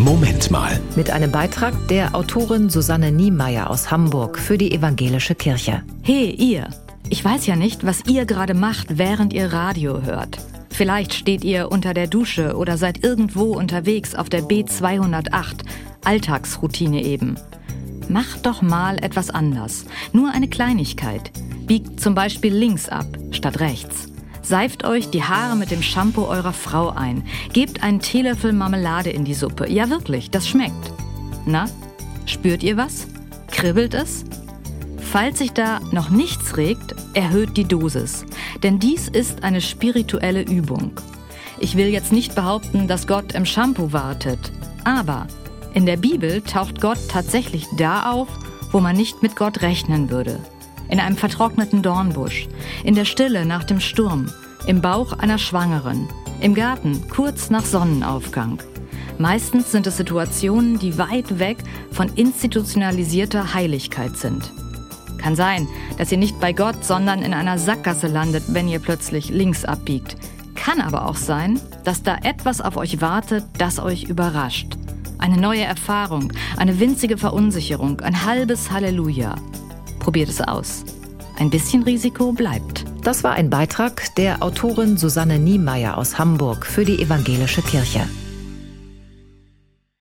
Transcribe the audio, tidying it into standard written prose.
Moment mal. Mit einem Beitrag der Autorin Susanne Niemeyer aus Hamburg für die Evangelische Kirche. Hey, ihr! Ich weiß ja nicht, was ihr gerade macht, während ihr Radio hört. Vielleicht steht ihr unter der Dusche oder seid irgendwo unterwegs auf der B208. Alltagsroutine eben. Macht doch mal etwas anders. Nur eine Kleinigkeit. Biegt zum Beispiel links ab, statt rechts. Seift euch die Haare mit dem Shampoo eurer Frau ein. Gebt einen Teelöffel Marmelade in die Suppe. Ja wirklich, das schmeckt. Na, spürt ihr was? Kribbelt es? Falls sich da noch nichts regt, erhöht die Dosis. Denn dies ist eine spirituelle Übung. Ich will jetzt nicht behaupten, dass Gott im Shampoo wartet. Aber in der Bibel taucht Gott tatsächlich da auf, wo man nicht mit Gott rechnen würde. In einem vertrockneten Dornbusch, in der Stille nach dem Sturm, im Bauch einer Schwangeren, im Garten kurz nach Sonnenaufgang. Meistens sind es Situationen, die weit weg von institutionalisierter Heiligkeit sind. Kann sein, dass ihr nicht bei Gott, sondern in einer Sackgasse landet, wenn ihr plötzlich links abbiegt. Kann aber auch sein, dass da etwas auf euch wartet, das euch überrascht. Eine neue Erfahrung, eine winzige Verunsicherung, ein halbes Halleluja. Probiert es aus. Ein bisschen Risiko bleibt. Das war ein Beitrag der Autorin Susanne Niemeyer aus Hamburg für die Evangelische Kirche.